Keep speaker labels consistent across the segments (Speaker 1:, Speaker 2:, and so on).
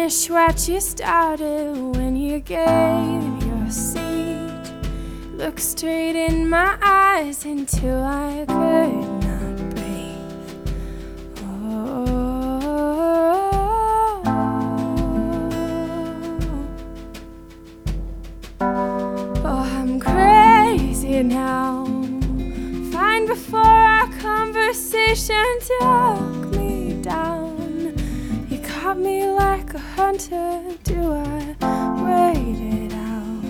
Speaker 1: finish what you started when you gave your seat. Look straight in my eyes until I could not breathe. Oh, I'm crazy now. Fine before our conversation took me down. You caught me like a hunter. Do I wait it out?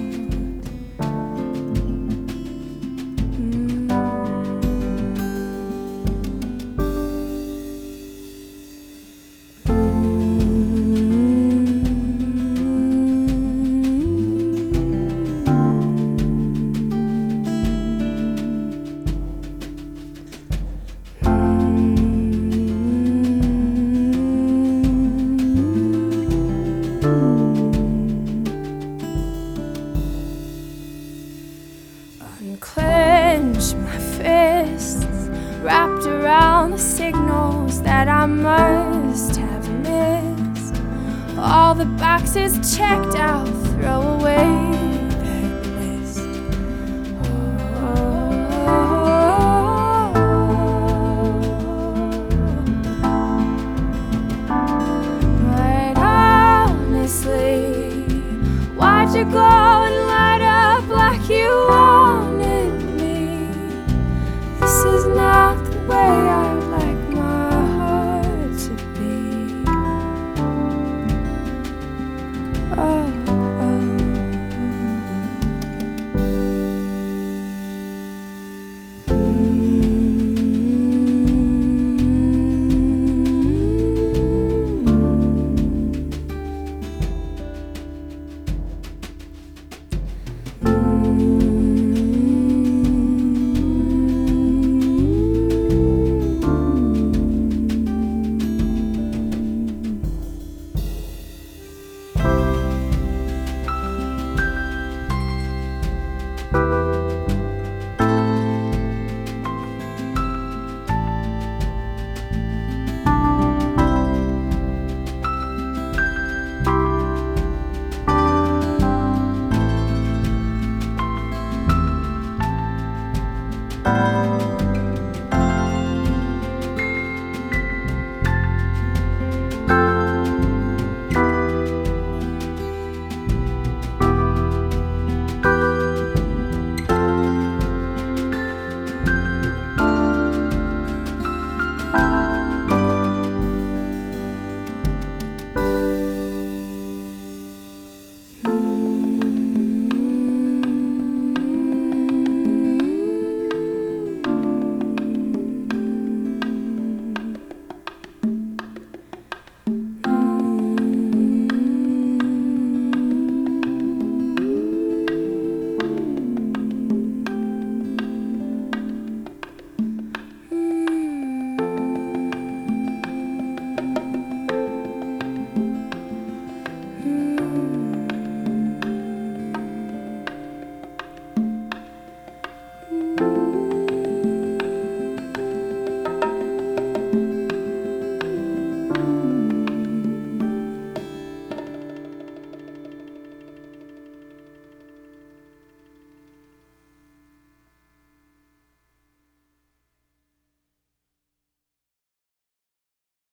Speaker 1: Unclench my fists, wrapped around the signals that I must have missed. All the boxes checked out, throw away